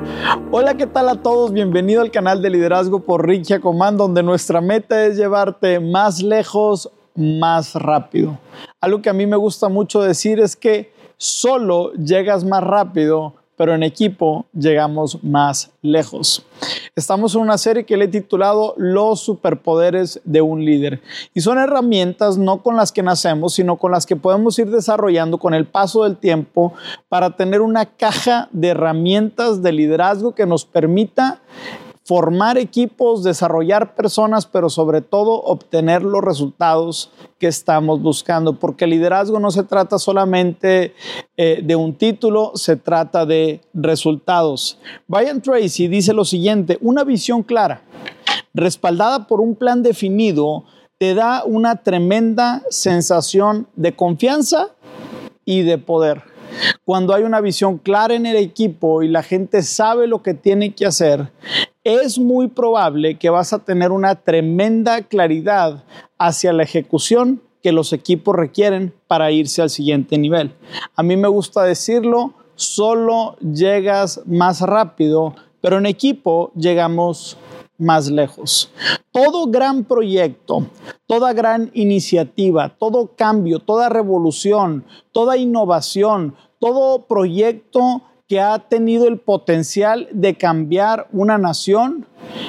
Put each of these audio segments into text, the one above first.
Hola, ¿qué tal a todos? Bienvenido al canal de Liderazgo por Rick Giacomán, donde nuestra meta es llevarte más lejos, más rápido. Algo que a mí me gusta mucho decir es que solo llegas más rápido, pero en equipo llegamos más lejos. Estamos en una serie que le he titulado Los superpoderes de un líder. Y son herramientas no con las que nacemos, sino con las que podemos ir desarrollando con el paso del tiempo para tener una caja de herramientas de liderazgo que nos permita formar equipos, desarrollar personas, pero sobre todo obtener los resultados que estamos buscando. Porque el liderazgo no se trata solamente de un título, se trata de resultados. Brian Tracy dice lo siguiente: una visión clara, respaldada por un plan definido, te da una tremenda sensación de confianza y de poder. Cuando hay una visión clara en el equipo y la gente sabe lo que tiene que hacer, es muy probable que vas a tener una tremenda claridad hacia la ejecución que los equipos requieren para irse al siguiente nivel. A mí me gusta decirlo, solo llegas más rápido, pero en equipo llegamos más lejos. Todo gran proyecto, toda gran iniciativa, todo cambio, toda revolución, toda innovación, todo proyecto que ha tenido el potencial de cambiar una nación,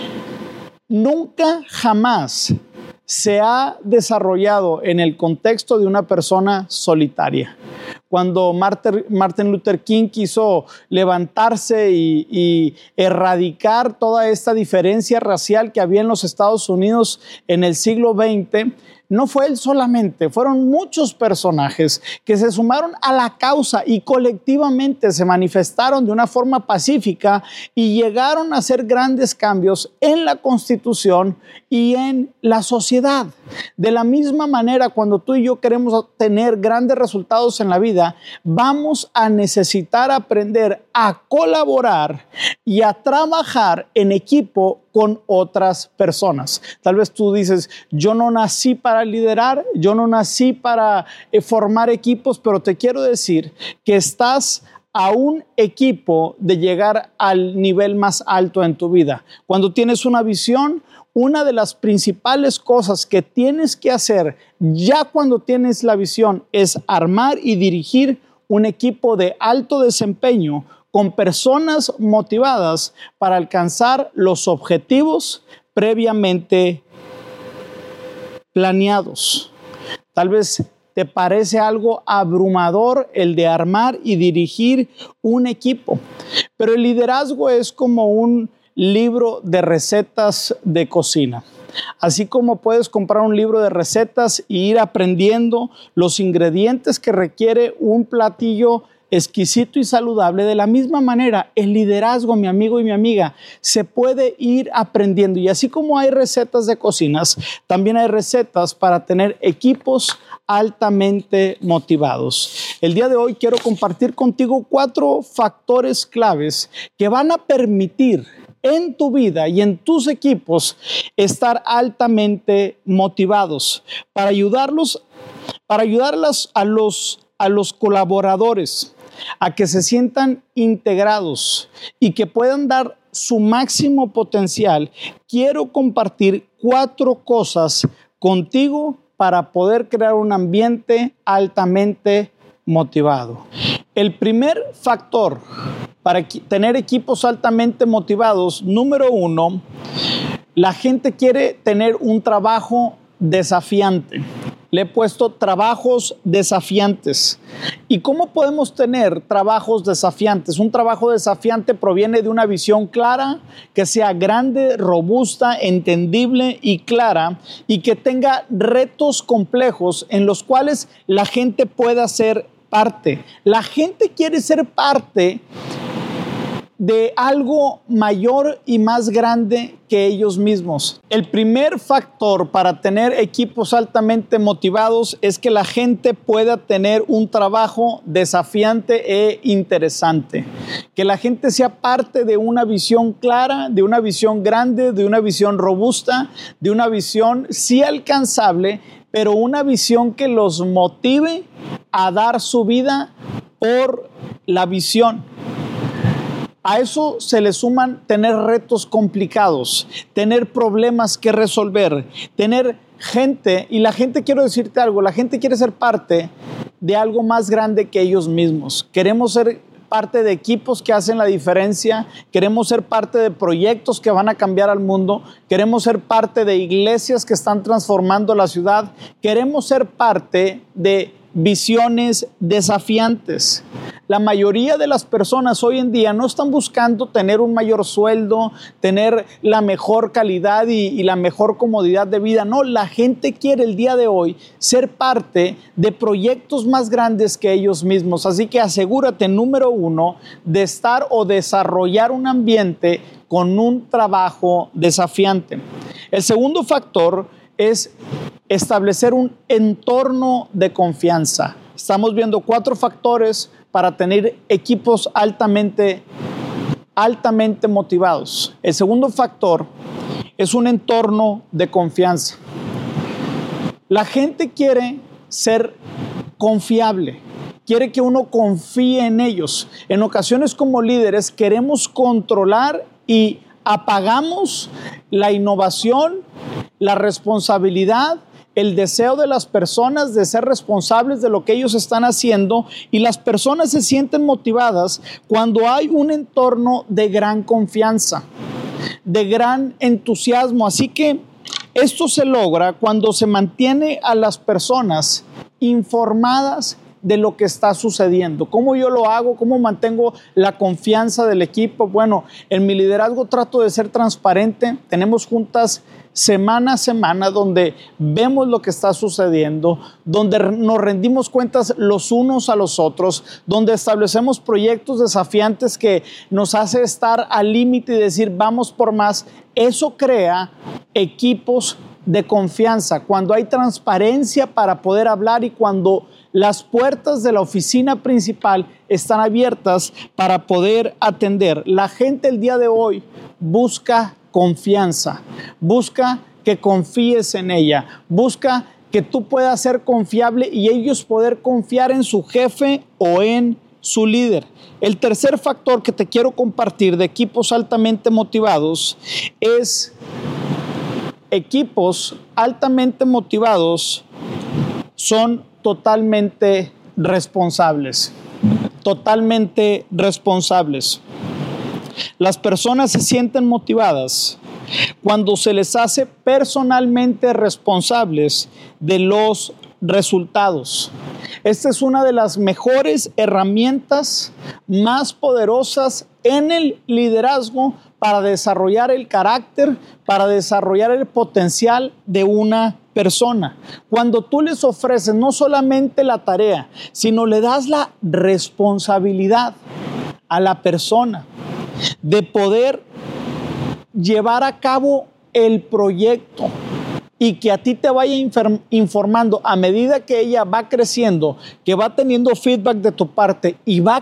nunca jamás se ha desarrollado en el contexto de una persona solitaria. Cuando Martin Luther King quiso levantarse y erradicar toda esta diferencia racial que había en los Estados Unidos en el siglo XX, no fue él solamente, fueron muchos personajes que se sumaron a la causa y colectivamente se manifestaron de una forma pacífica y llegaron a hacer grandes cambios en la Constitución y en la sociedad. De la misma manera, cuando tú y yo queremos tener grandes resultados en la vida, vamos a necesitar aprender a colaborar y a trabajar en equipo con otras personas. Tal vez tú dices, yo no nací para liderar, yo no nací para formar equipos, pero te quiero decir que estás a un equipo de llegar al nivel más alto en tu vida. Cuando tienes una visión, una de las principales cosas que tienes que hacer ya cuando tienes la visión es armar y dirigir un equipo de alto desempeño con personas motivadas para alcanzar los objetivos previamente planeados. Tal vez te parece algo abrumador el de armar y dirigir un equipo, pero el liderazgo es como un libro de recetas de cocina. Así como puedes comprar un libro de recetas e ir aprendiendo los ingredientes que requiere un platillo exquisito y saludable, de la misma manera el liderazgo, mi amigo y mi amiga, se puede ir aprendiendo. Y así como hay recetas de cocinas, también hay recetas para tener equipos altamente motivados. El día de hoy quiero compartir contigo 4 factores claves que van a permitir en tu vida y en tus equipos estar altamente motivados para ayudarlos a los colaboradores a que se sientan integrados y que puedan dar su máximo potencial. Quiero compartir 4 cosas contigo para poder crear un ambiente altamente motivado. El primer factor para tener equipos altamente motivados, número 1, la gente quiere tener un trabajo desafiante. Le he puesto trabajos desafiantes. ¿Y cómo podemos tener trabajos desafiantes? Un trabajo desafiante proviene de una visión clara, que sea grande, robusta, entendible y clara, y que tenga retos complejos en los cuales la gente pueda ser parte. La gente quiere ser parte de algo mayor y más grande que ellos mismos. El primer factor para tener equipos altamente motivados es que la gente pueda tener un trabajo desafiante e interesante. Que la gente sea parte de una visión clara, de una visión grande, de una visión robusta, de una visión sí alcanzable, pero una visión que los motive a dar su vida por la visión. A eso se le suman tener retos complicados, tener problemas que resolver, tener gente, y la gente, quiero decirte algo, la gente quiere ser parte de algo más grande que ellos mismos. Queremos ser parte de equipos que hacen la diferencia, queremos ser parte de proyectos que van a cambiar al mundo, queremos ser parte de iglesias que están transformando la ciudad, queremos ser parte de visiones desafiantes. La mayoría de las personas hoy en día no están buscando tener un mayor sueldo, tener la mejor calidad y la mejor comodidad de vida. No, la gente quiere el día de hoy ser parte de proyectos más grandes que ellos mismos. Así que asegúrate, número uno, de estar o desarrollar un ambiente con un trabajo desafiante. El segundo factor es establecer un entorno de confianza. Estamos viendo 4 factores para tener equipos altamente motivados. El segundo factor es un entorno de confianza. La gente quiere ser confiable, quiere que uno confíe en ellos. En ocasiones como líderes queremos controlar y apagamos la innovación, la responsabilidad, el deseo de las personas de ser responsables de lo que ellos están haciendo, y las personas se sienten motivadas cuando hay un entorno de gran confianza, de gran entusiasmo. Así que esto se logra cuando se mantiene a las personas informadas de lo que está sucediendo. ¿Cómo yo lo hago? ¿Cómo mantengo la confianza del equipo? Bueno, en mi liderazgo trato de ser transparente. Tenemos juntas semana a semana donde vemos lo que está sucediendo, donde nos rendimos cuentas los unos a los otros, donde establecemos proyectos desafiantes que nos hace estar al límite y decir vamos por más. Eso crea equipos de confianza, cuando hay transparencia para poder hablar y cuando las puertas de la oficina principal están abiertas para poder atender. La gente el día de hoy busca confianza, busca que confíes en ella, busca que tú puedas ser confiable y ellos poder confiar en su jefe o en su líder. El tercer factor que te quiero compartir de equipos altamente motivados es equipos altamente motivados son totalmente responsables. Totalmente responsables. Las personas se sienten motivadas cuando se les hace personalmente responsables de los resultados. Esta es una de las mejores herramientas más poderosas en el liderazgo para desarrollar el carácter, para desarrollar el potencial de una persona. Cuando tú les ofreces no solamente la tarea, sino le das la responsabilidad a la persona de poder llevar a cabo el proyecto y que a ti te vaya informando a medida que ella va creciendo, que va teniendo feedback de tu parte y va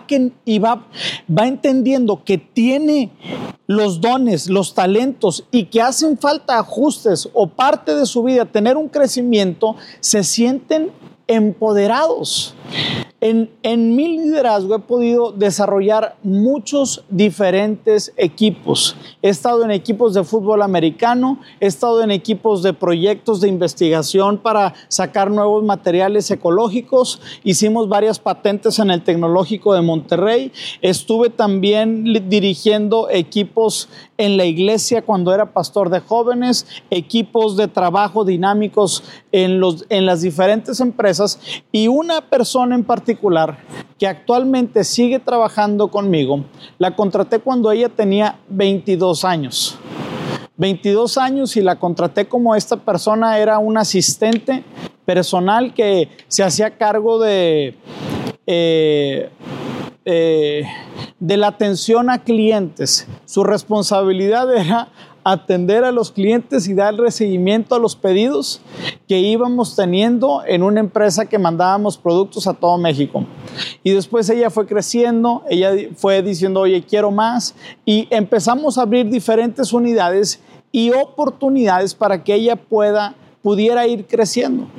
entendiendo que tiene los dones, los talentos y que hacen falta ajustes o parte de su vida tener un crecimiento, se sienten empoderados. En mi liderazgo he podido desarrollar muchos diferentes equipos. He estado en equipos de fútbol americano, he estado en equipos de proyectos de investigación para sacar nuevos materiales ecológicos, hicimos varias patentes en el Tecnológico de Monterrey, estuve también dirigiendo equipos en la iglesia cuando era pastor de jóvenes, equipos de trabajo dinámicos en las diferentes empresas, y una persona en particular que actualmente sigue trabajando conmigo, la contraté cuando ella tenía 22 años. 22 años y la contraté como esta persona era un asistente personal que se hacía cargo de la atención a clientes. Su responsabilidad era atender a los clientes y darle seguimiento a los pedidos que íbamos teniendo en una empresa que mandábamos productos a todo México. Y después ella fue creciendo, ella fue diciendo, oye, quiero más, y empezamos a abrir diferentes unidades y oportunidades para que ella pudiera ir creciendo.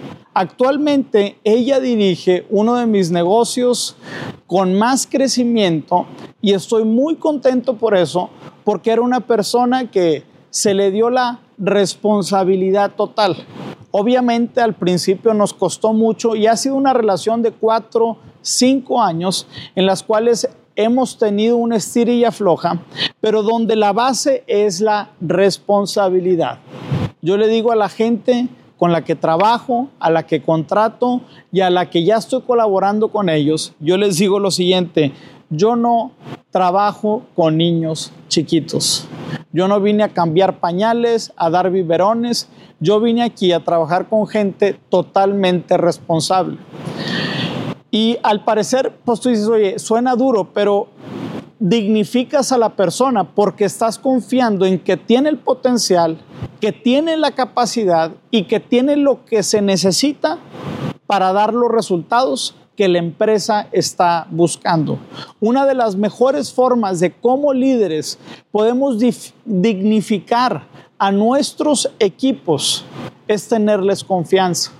Actualmente ella dirige uno de mis negocios con más crecimiento Y estoy muy contento por eso, porque era una persona que se le dio la responsabilidad total. Obviamente al principio nos costó mucho y ha sido una relación de 4, 5 años en las cuales hemos tenido una estira y afloja, pero donde la base es la responsabilidad. Yo le digo a la gente con la que trabajo, a la que contrato y a la que ya estoy colaborando con ellos, yo les digo lo siguiente: yo no trabajo con niños chiquitos. Yo no vine a cambiar pañales, a dar biberones. Yo vine aquí a trabajar con gente totalmente responsable. Y al parecer, pues tú dices, oye, suena duro, pero dignificas a la persona porque estás confiando en que tiene el potencial, que tiene la capacidad y que tiene lo que se necesita para dar los resultados que la empresa está buscando. Una de las mejores formas de cómo líderes podemos dignificar a nuestros equipos es tenerles confianza.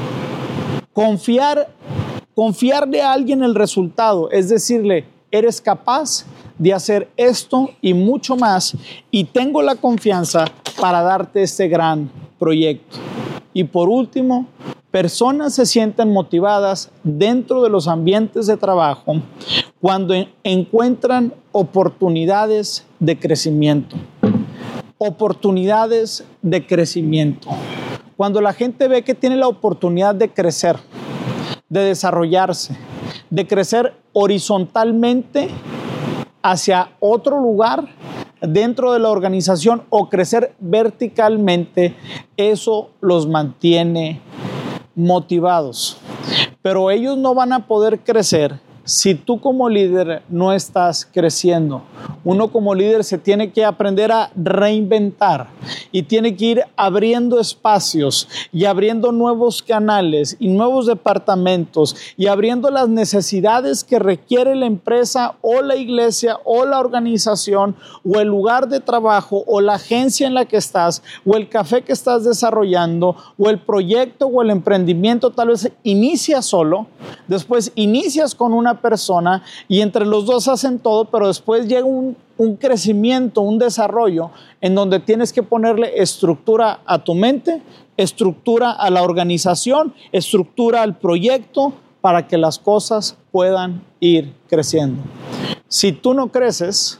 Confiarle a alguien el resultado, es decirle, eres capaz de hacer esto y mucho más, y tengo la confianza para darte este gran proyecto. Y por último, personas se sienten motivadas dentro de los ambientes de trabajo cuando encuentran oportunidades de crecimiento. Oportunidades de crecimiento. Cuando la gente ve que tiene la oportunidad de crecer, de desarrollarse, de crecer horizontalmente hacia otro lugar dentro de la organización o crecer verticalmente, eso los mantiene motivados. Pero ellos no van a poder crecer si tú como líder no estás creciendo. Uno como líder se tiene que aprender a reinventar y tiene que ir abriendo espacios y abriendo nuevos canales y nuevos departamentos y abriendo las necesidades que requiere la empresa o la iglesia o la organización o el lugar de trabajo o la agencia en la que estás o el café que estás desarrollando o el proyecto o el emprendimiento. Tal vez inicias solo, después inicias con una persona y entre los dos hacen todo, pero después llega un crecimiento, un desarrollo en donde tienes que ponerle estructura a tu mente, estructura a la organización, estructura al proyecto para que las cosas puedan ir creciendo. Si tú no creces,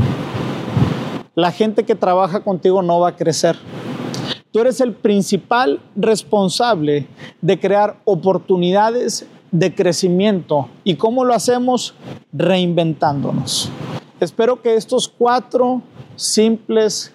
la gente que trabaja contigo no va a crecer. Tú eres el principal responsable de crear oportunidades de crecimiento. ¿Y cómo lo hacemos? Reinventándonos. Espero que estos 4 simples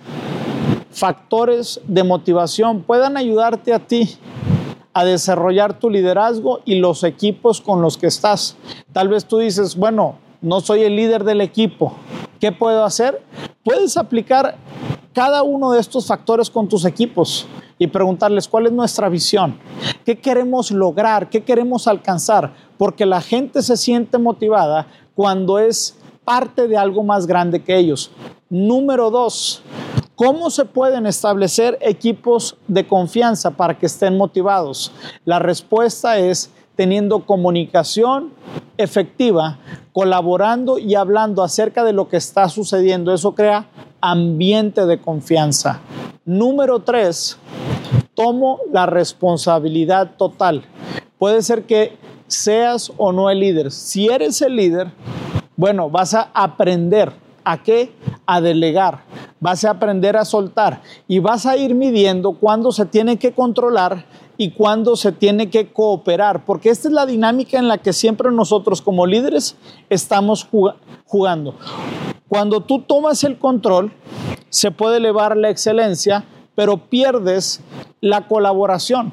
factores de motivación puedan ayudarte a ti a desarrollar tu liderazgo y los equipos con los que estás. Tal vez tú dices, bueno, no soy el líder del equipo. ¿Qué puedo hacer? Puedes aplicar cada uno de estos factores con tus equipos y preguntarles cuál es nuestra visión, qué queremos lograr, qué queremos alcanzar, porque la gente se siente motivada cuando es parte de algo más grande que ellos. Número 2, ¿cómo se pueden establecer equipos de confianza para que estén motivados? La respuesta es teniendo comunicación efectiva, colaborando y hablando acerca de lo que está sucediendo. Eso crea ambiente de confianza. Número 3, tomo la responsabilidad total. Puede ser que seas o no el líder. Si eres el líder, bueno, vas a aprender ¿a qué? A delegar. Vas a aprender a soltar y vas a ir midiendo cuándo se tiene que controlar y cuándo se tiene que cooperar, porque esta es la dinámica en la que siempre nosotros como líderes estamos jugando. Cuando tú tomas el control, se puede elevar la excelencia, pero pierdes la colaboración.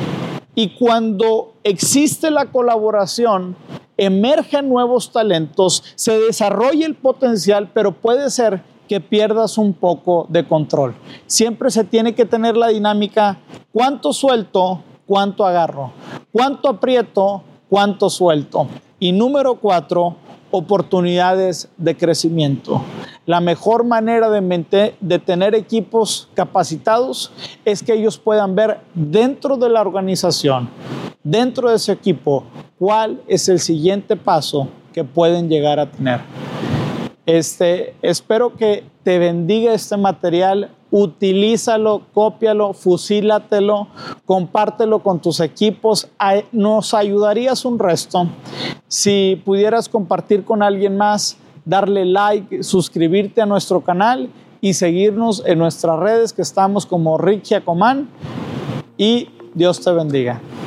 Y cuando existe la colaboración, emergen nuevos talentos, se desarrolla el potencial, pero puede ser que pierdas un poco de control. Siempre se tiene que tener la dinámica, ¿cuánto suelto? ¿Cuánto agarro? ¿Cuánto aprieto? ¿Cuánto suelto? Y número 4, oportunidades de crecimiento. La mejor manera de tener equipos capacitados es que ellos puedan ver dentro de la organización, dentro de ese equipo, cuál es el siguiente paso que pueden llegar a tener. Espero que te bendiga este material. Utilízalo, cópialo, fusílatelo, compártelo con tus equipos. Nos ayudarías un resto si pudieras compartir con alguien más, darle like, suscribirte a nuestro canal y seguirnos en nuestras redes, que estamos como Rick Giacomán, y Dios te bendiga.